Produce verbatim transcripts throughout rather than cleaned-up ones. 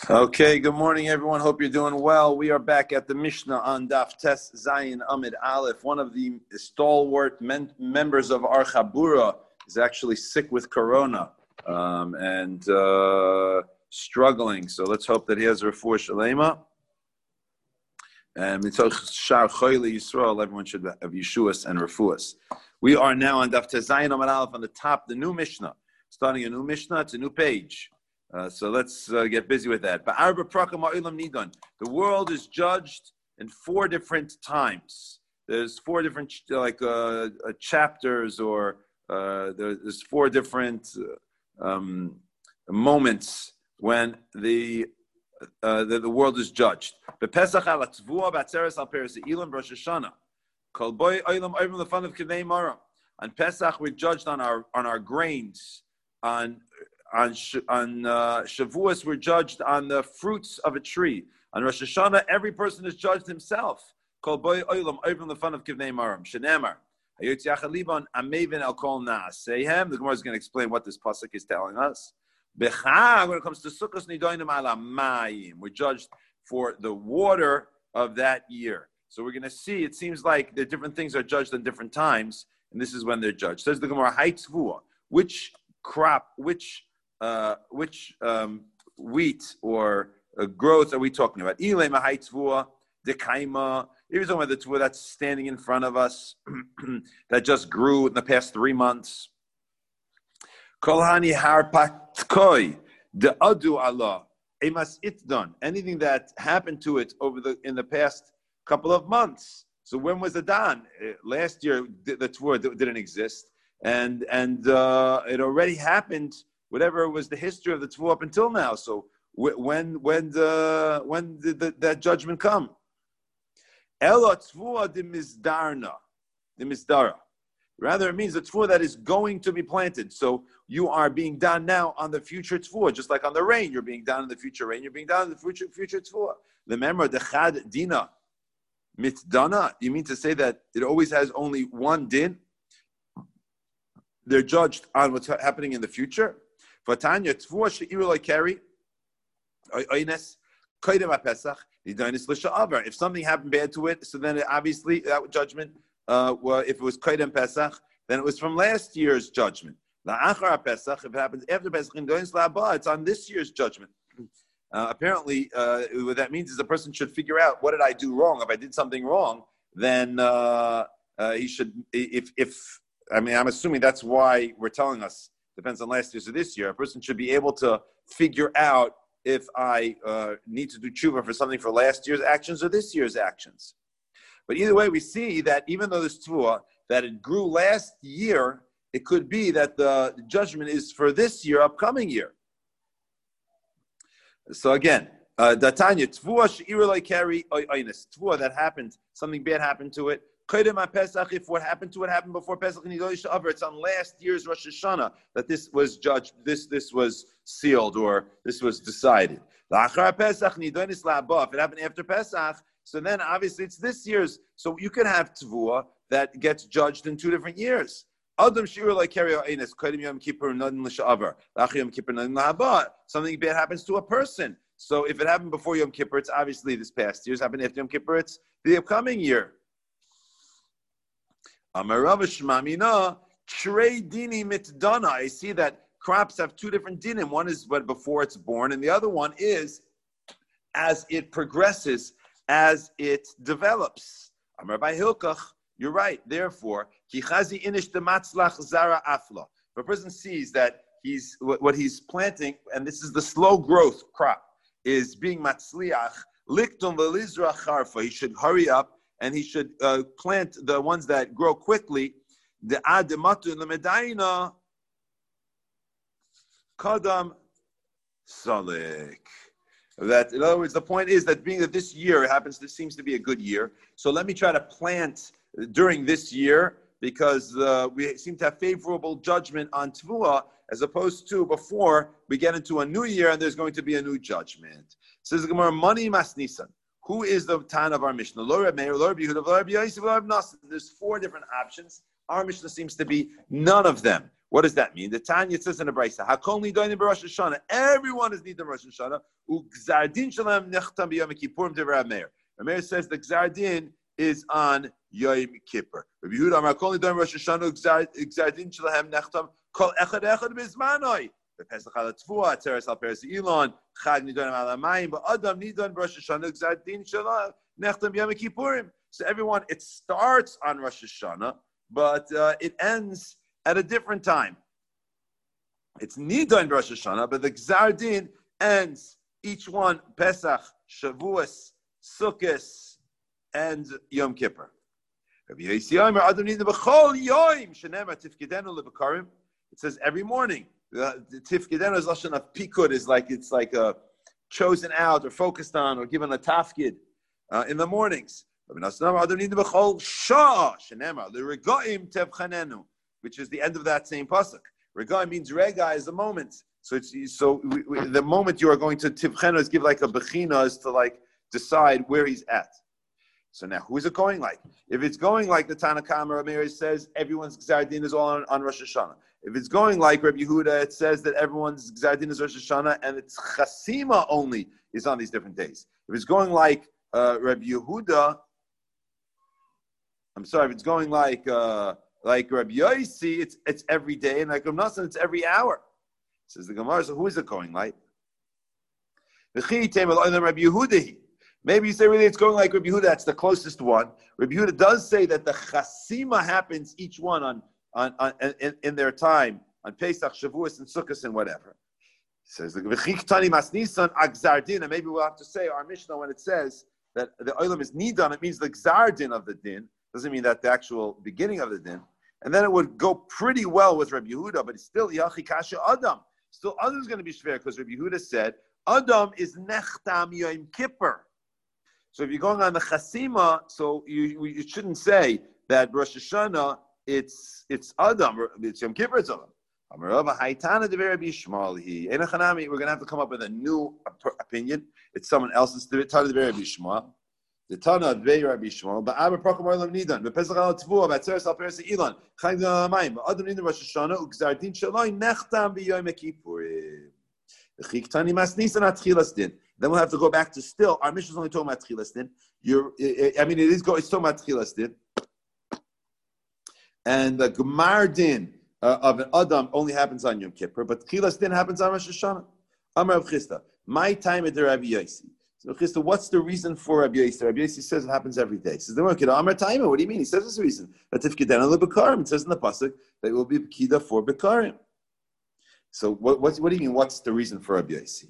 Okay, good morning, everyone. Hope you're doing well. We are back at the Mishnah on Daf Tes Zayin Amid Aleph. One of the stalwart men- members of our Chabura is actually sick with corona um, and uh, struggling. So let's hope that he has refuah shalema. And mitoch shar choyle Yisrael, everyone should have Yeshuas and refuahs. We are now on Daf Tes Zayin Amid Aleph on the top, the new Mishnah. Starting a new Mishnah, it's a new page. Uh, so let's uh, get busy with that. The world is judged in four different times. There's four different like uh, uh, chapters, or uh, there's four different uh, um, moments when the, uh, the the world is judged. On Pesach, we're judged on our on our grains. On On on uh, Shavuos, we're judged on the fruits of a tree. On Rosh Hashanah, every person is judged himself. Kol boy oilam oivim the fun of kivnei maram shenemar hayot yachad libon amevin el kol naasehem. The Gemara is going to explain what this pasuk is telling us. Bechag, when it comes to Sukkos nidoinim ala mayim, we're judged for the water of that year. So we're going to see. It seems like the different things are judged at different times, and this is when they're judged. Says the Gemara, Haitzvua, which crop, which Uh, which um, wheat or uh, growth are we talking about? Ilay mahai tvua, dekaima. Here's talking about the tvua that's standing in front of us, that just grew in the past three months. Kolhani harpatkoi de adu Allah emas itdon. Anything that happened to it over the in the past couple of months. So when was the dan? Uh, last year the, the tvua didn't exist, and and uh, it already happened. Whatever was the history of the tvua up until now. So when when the when did the, that judgment come? Ela tvua de mizdarna, de mizdara. Rather, it means the tvua that is going to be planted. So you are being done now on the future tvua, just like on the rain. You're being done in the future rain. You're being done in the future future tvua. Remember the chad dina mitdana. You mean to say that it always has only one din? They're judged on what's happening in the future. Vatanya tvua she'iru lo carry oines koydem haPesach nidonis l'sha'avar. If something happened bad to it, so then it, obviously that judgment, uh, well, if it was koydem Pesach, then it was from last year's judgment. La'achar haPesach, if it happens after Pesach nidonis la'aba, it's on this year's judgment. Uh, apparently, uh, what that means is a person should figure out, what did I do wrong? If I did something wrong, then uh, uh, he should. If if I mean, I'm assuming that's why we're telling us. Depends on last year's or this year. A person should be able to figure out if I uh, need to do tshuva for something for last year's actions or this year's actions. But either way, we see that even though this tvua, that it grew last year, it could be that the judgment is for this year, upcoming year. So again, datanya tvua she'ira lo carry oines, tvua that happened, something bad happened to it. If what happened to it happened before Pesach, it's on last year's Rosh Hashanah that this was judged, this this was sealed, or this was decided. If it happened after Pesach, so then obviously it's this year's. So you can have tvua that gets judged in two different years. Something bad happens to a person. So if it happened before Yom Kippur, it's obviously this past year's. Happened after Yom Kippur, it's the upcoming year. Amarav Shmamina Trei Dini Mitdana. I see that crops have two different dinim. One is but before it's born, and the other one is as it progresses, as it develops. Amar by Hilkach, you're right. Therefore, Kichazi Inish Dematzlach Zara Afla. If a person sees that he's what he's planting, and this is the slow growth crop, is being matzliach, liktum velizra charfa. He should hurry up. And he should uh, plant the ones that grow quickly. The adematu in the medaina kadam salik. That, in other words, the point is that being that this year happens, this seems to be a good year. So let me try to plant during this year, because uh, we seem to have favorable judgment on tvua, as opposed to before we get into a new year and there's going to be a new judgment. Says the Gemara, money masnisan. Who is the Tan of our Mishnah? There's four different options. Our Mishnah seems to be none of them. What does that mean? The Tanya says in the Brisa, Hakol nidayin b'Rosh Hashanah. Everyone is nidayin Rosh Hashanah. Ugzardin shalem nechtam b'Yom Kippurim to Rav Meir. Rav Meir says the Gzardin is on Yom Kippur. Rabbi Yehuda Amar Hakol nidayin Rosh Hashanah Gzardin shalem nechtam kol echad echad b'zmanoi. The Pesach al Tvua, Teres al Peres Elon, Chag nidayin al Amayim, but Adam nidayin Rosh Hashanah Gzardin shalem nechtam b'Yom Kippurim. So everyone, it starts on Rosh Hashanah, but uh, it ends at a different time. It's Nida in Rosh Hashanah, but the Gzar Din ends each one Pesach, Shavuos, Sukkot, and Yom Kippur. It says every morning. The, the Tifkidenu is lashon of Pikud, is like it's like a chosen out or focused on or given a tafkid uh, in the mornings. Which is the end of that same pasuk. Rega means rega is the moment. So it's so we, we, the moment you are going to tivchenu is give like a bechina is to like decide where he's at. So now who is it going like? If it's going like the Tanna Kama Rav says everyone's Gzar Din is all on, on Rosh Hashanah. If it's going like Rabbi Yehuda, it says that everyone's Gzar Din is Rosh Hashanah and it's Chasima only is on these different days. If it's going like uh, Rabbi Yehuda, I'm sorry, if it's going like uh, like Rabbi Yossi, it's it's every day, and like Rav Nassan, it's every hour. Says the Gemara. So who is it going like? Maybe you say really it's going like Rabbi Yehuda. That's the closest one. Rabbi Yehuda does say that the chasima happens each one on on, on in, in their time on Pesach, Shavuos, and Sukkot, and whatever. He says the v'chiktani mas nisan agzardin, and maybe we'll have to say our Mishnah when it says that the olam is nidan. It means the gzardin of the din. Doesn't mean that the actual beginning of the din. And then it would go pretty well with Rabbi Yehuda, but it's still Yachi Kasha Adam. Still, Adam is going to be shver because Rabbi Yehuda said Adam is nechtam Yom Kippur. So if you're going on the Chasima, so you you shouldn't say that Rosh Hashanah it's it's Adam, it's Yom Kippur, it's Adam. We're going to have to come up with a new opinion. It's someone else's Tana de Rabbi Yishmael. The Tana of Rabbi Yishmael, but Abba Prokhom Olam Nidan, but Pesach al Tvua, but Tzeres al Peres Elon, Chayim Dalamayim, but Adam Nidan Rosh Hashanah, Ugzardin Shaloi Nechtam b'Yom Kippurim. The Chiktani Mas Nisan Atchilas Din. Then we'll have to go back to still. Our mission is only talking about Atchilas Din. You're, I mean, it is go. It's talking about Atchilas Din, and the Gemar Din uh, of an Adam only happens on Yom Kippur, but Atchilas Din happens on Rosh Hashanah. Amar Rav Chisda, my time at the Rabbi Yossi. So, Chisda, what's the reason for Rabbi Yossi? Rabbi Yossi says it happens every day. He says, what do you mean? He says this reason. That if Kedana le Bekarim, it says in the pasuk that it will be Pekida for Bekarim. So, what, what, what do you mean? What's the reason for Rabbi Yossi?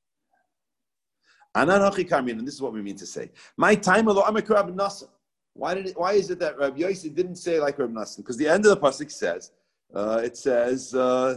Anan hachi karmin, and this is what we mean to say. My time alo amek Rabbi Nassan. Why did it? Why is it that Rabbi Yossi didn't say like Rabbi Nassan? Because the end of the pasuk says, uh, it says, uh,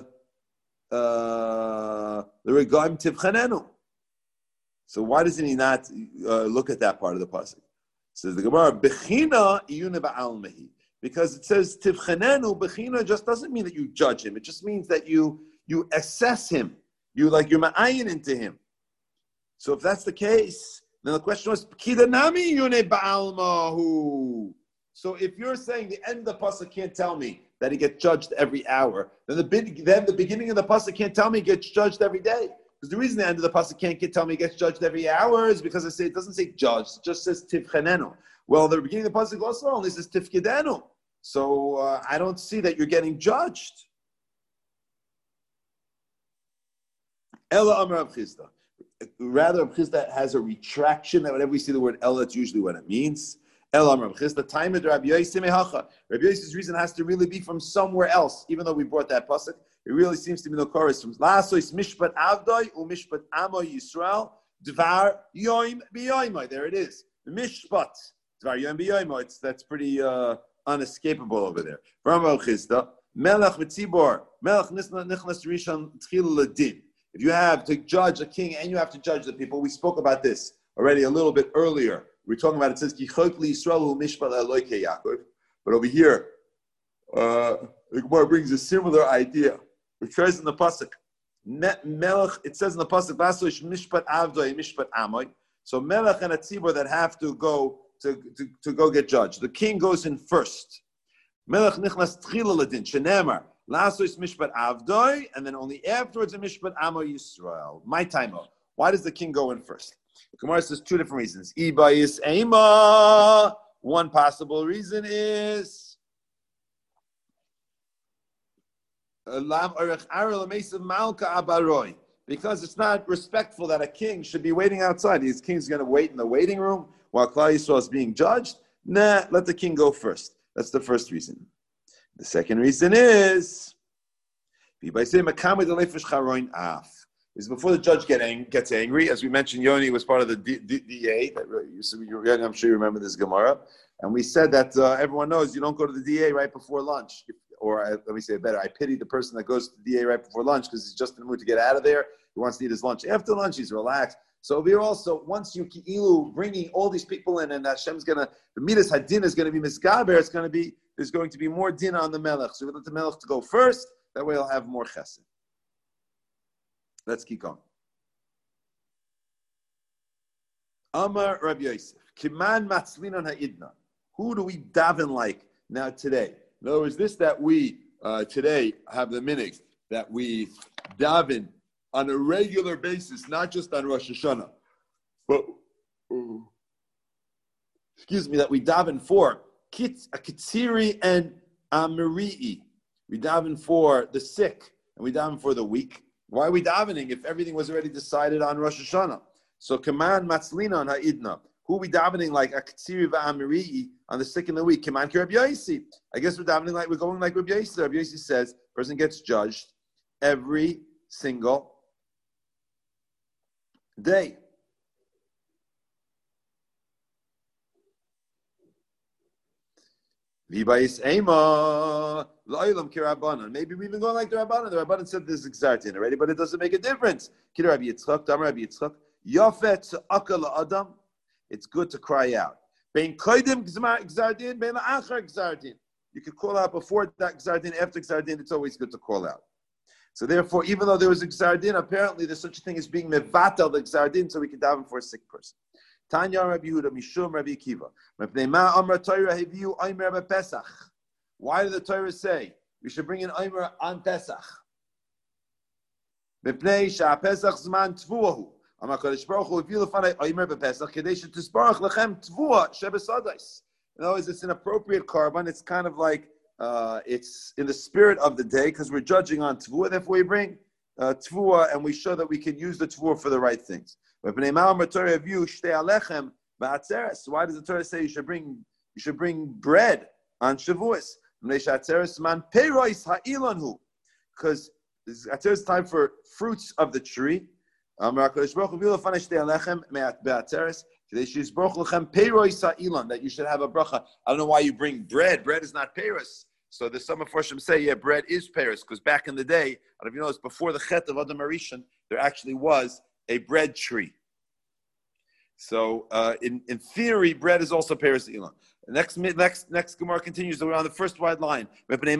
uh, the regaim tivchanenu. So why doesn't he not uh, look at that part of the pasuk? Says the Gemara, bechina iyune ba'almehi, because it says tivchanenu. Bechina just doesn't mean that you judge him. It just means that you you assess him. You like you're ma'ayin into him. So if that's the case, then the question was pekida nami iyune ba'almahu. So if you're saying the end of the pasuk can't tell me that he gets judged every hour, then the then the beginning of the pasuk can't tell me he gets judged every day. Because the reason the end of the pasuk can't get, tell me he gets judged every hour is because it, say, it doesn't say judged, it just says tivchanenu. Well, the beginning of the pasuk also only says tifkidenu. So uh, I don't see that you're getting judged. Ella Amar Rav Chisda. Rather, Rav Chisda has a retraction that whenever we see the word Ella, it's usually what it means. Ella Amar Rav Chisda. Time of Rabbi Yossi mehacha. Rabbi Yossi's reason has to really be from somewhere else, even though we brought that pasuk. It really seems to be no chorus from Lasois Mishpat Avdoi U Mishpat Amo Yisrael Dvar Yoim Biyoimai. There it is. Mishpat Dvar Yoim Biyoimai. It's that's pretty uh, unescapable over there. From Rav Chisda, Melech V'Tzibor Melech Nichnas Rishon Tchil Ladin. If you have to judge a king and you have to judge the people, we spoke about this already a little bit earlier. We're talking about it says Ki Chok Yisrael U Mishpat Eloke Yaakov. But over here, uh, the Gemara brings a similar idea. It says in the pasuk, Melech. It says in the pasuk, "Vasoish mishpat avdoi mishpat amoy." So Melech and a tzibur that have to go to, to, to go get judged. The king goes in first. Melech nichnas tchila ladin shenemar Lasos mishpat avdoi, and then only afterwards a mishpat amo Yisrael. My time. Why does the king go in first? The Gemara says two different reasons. Ibayis ema. One possible reason is because it's not respectful that a king should be waiting outside. His king's going to wait in the waiting room while Klal Yisrael is being judged. Nah, let the king go first. That's the first reason. The second reason is is before the judge get ang- gets angry. As we mentioned, Yoni was part of the D- D- DA. That, you, I'm sure you remember this Gemara. And we said that uh, everyone knows you don't go to the D A right before lunch. Or uh, let me say it better. I pity the person that goes to the D A right before lunch because he's just in the mood to get out of there. He wants to eat his lunch. After lunch, he's relaxed. So we're also, once you ki'ilu, bringing all these people in and Hashem's going to, the midas hadin is going to be misgaber, it's going to be, there's going to be more din on the melech. So we let the melech to go first. That way he'll have more chesed. Let's keep going. Amar Rabbi Yosef, Kiman matzlinan ha'idna. Who do we daven like now today? In other words, this that we uh, today have the minig that we daven on a regular basis, not just on Rosh Hashanah, but uh, excuse me, that we daven for kit a kitziri and amiri'i. We daven for the sick and we daven for the weak. Why are we davening if everything was already decided on Rosh Hashanah? So, Kaman Matzlina on Ha'idna. Who are we davening like Aktsiri va'amiri'i on the sick in the week? Kaman ki Rabbi Yosi. I guess we're davening like, we're going like Rabbi Yosi. Rabbi Yosi says, person gets judged every single day. V'bayis ema lo'ilam kirabanan. Maybe we even going like the Rabbanan. The Rabbanan said this exartin already, but it doesn't make a difference. Kira Rabbi Yitzchak, Damar Rabbi Yitzchak, Yafet akal adam. It's good to cry out. Bein koidim gzardin, bein la'achar gzardin. You could call out before that gzardin, after gzardin. It's always good to call out. So therefore, even though there was a gzardin, apparently there's such a thing as being mevatel the gzardin, so we can daven for a sick person. Tanya Rabbi Yehuda, Mishum Rabbi Akiva. Why did the Torah say we should bring an Omer on Pesach? Mipnei she'apesach zman tvuahu. Amar Kadosh Baruch Hu avil lefanai Omer bepesach kedei shetisbarach lechem tvua shebesadais. In other words, it's an appropriate carbon. It's kind of like uh, it's in the spirit of the day because we're judging on tvua. Therefore, we bring uh, tvua and we show that we can use the tvua for the right things. So why does the Torah say you should bring you should bring bread on Shavuos? Because it's time for fruits of the tree. That you should have a bracha. I don't know why you bring bread. Bread is not Paris. So the some of Farshim say, yeah, bread is Paris, because back in the day, I don't know if you notice, before the Chet of Adam Arishan, there actually was a bread tree. So uh, in, in theory, bread is also Paris Elon. The next next next Gemara continues. We're on the first wide line. Why is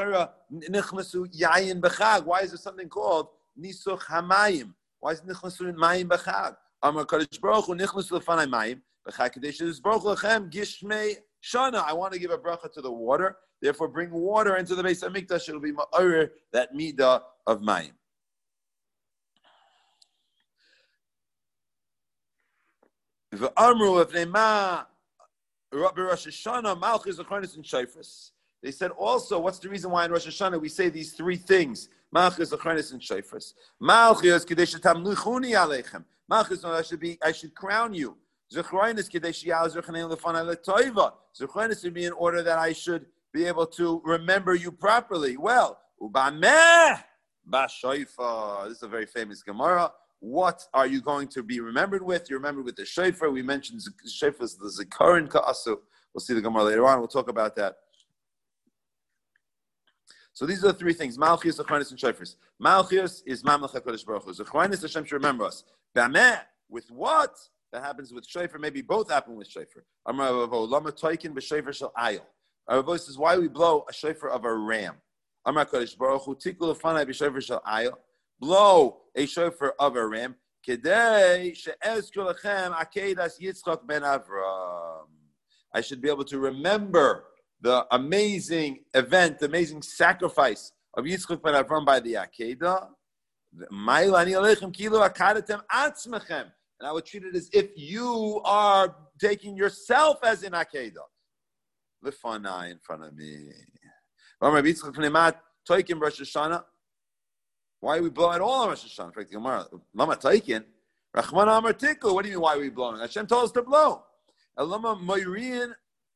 there something called Nisuch Hamayim? Why is Nichnasu Mayim B'chag? Amar Kadosh Baruch Hu Nichnasu Lefanai Mayim B'chag Kadesh Baruch Lechem Gishmei Shana. I want to give a bracha to the water. Therefore, bring water into the Beis Hamikdash. It'll be ma'or that midah of Mayim. They said also, what's the reason why in Rosh Hashanah we say these three things? Malchus, Achronis, and Shofars. Malchus, Kadesh Tamluchuni Aleichem. Malchus, I should be, I should crown you. Zechronis, Kadesh Yal Zechronim Lefanai Letoiva. Zechronis would be in order that I should be able to remember you properly. Well, Ubameh Bashoifa. This is a very famous Gemara. What are you going to be remembered with? You're remembered with the shofar. We mentioned the shofar is the zikaron ka'asu. We'll see the Gemara later on. We'll talk about that. So these are the three things: Malchus, Zechronis, and shofars. Malchus is Mamlech HaKadosh Baruch Hu. Zechronis, Hashem should remember us. Bameh, with what? That happens with shofar. Maybe both happen with shofar. Amar Ravo, Lama Toikin b'shofar shel Ayil. Ravo says, why we blow a shofar of a ram? Amar HaKadosh Baruch Hu, Tikul Lefanai b'shofar shel Ayil. Blow a shofar of a ram. Kedei she'ezkur lechem akedas Yitzchak ben Avram. I should be able to remember the amazing event, the amazing sacrifice of Yitzchak ben Avram by the Akedah. And I would treat it as if you are taking yourself as in Akedah. Lifana in front of me. Why are we blowing at all on Rosh Hashanah? Lama Taikin. Rachman Amar Tikku. What do you mean, why are we blowing? Hashem told us to blow. Elama Marian.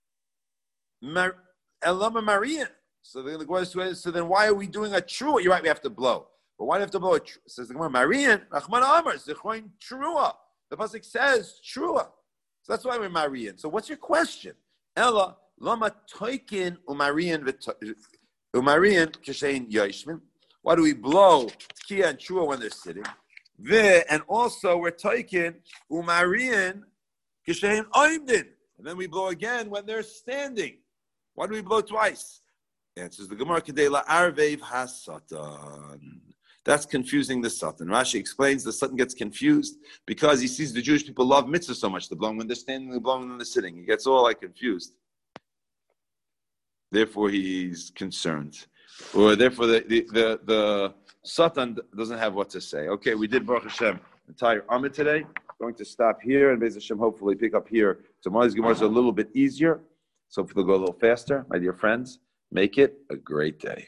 Elama Marian. So the Gemara says, so then why are we doing a trua? You're right, we have to blow. But why do we have to blow a trua? Says the Gemara, Marian, Rachman Amar, Zichroin Trua. The pasuk says trua. So that's why we're Marian. So what's your question? Ella, Lama Toikin Umarian Umarian Kishain Yashmin. Why do we blow Tkiya and Trua when they're sitting? Ve, and also we're Toikin Umarian Kishain Oimdin. And then we blow again when they're standing. Why do we blow twice? Answers the Gemara, Kedela Arvev HaSatan. That's confusing the Satan. Rashi explains the Satan gets confused because he sees the Jewish people love mitzvah so much. They're blowing when they're standing, they're blowing when they're sitting. He gets all like confused. Therefore, he's concerned. Or therefore, the the, the, the Satan doesn't have what to say. Okay, we did Baruch Hashem entire Amid today. Going to stop here and Be'ez Hashem hopefully pick up here. Tomorrow's Gemara is a little bit easier. So hopefully they'll go a little faster. My dear friends, make it a great day.